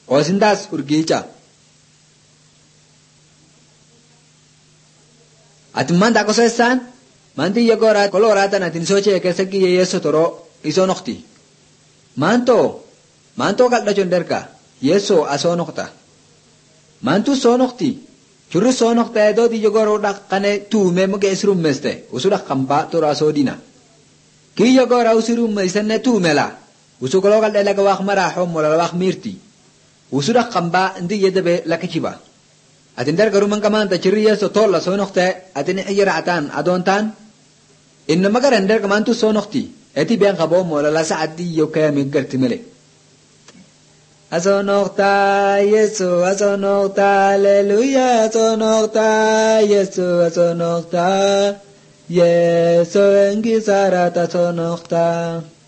osindas urgicha atmanda kosesan manti yagora kolorata natin soche kesaki yeso toro isonokti manto kalda jonderka yeso asonokta mantu sonokti churu sonokta edo di yagoro dakane tu memoge isrum meste usura kamba tora sodina ki yagora usirum mesenne tu mela usukolo kalda laga wax marahom wala wax mirti usura kamba ndi yedebe lakichiba atindar garuman kaman ta chiri yeso tolla sonokta atini hijratan adontan inma garender kaman tu sonokti eti ben qabo mola la saadi yokami gartimele asonokta yesu asonokta haleluya asonokta yesu asonokta yesu engisara asonokta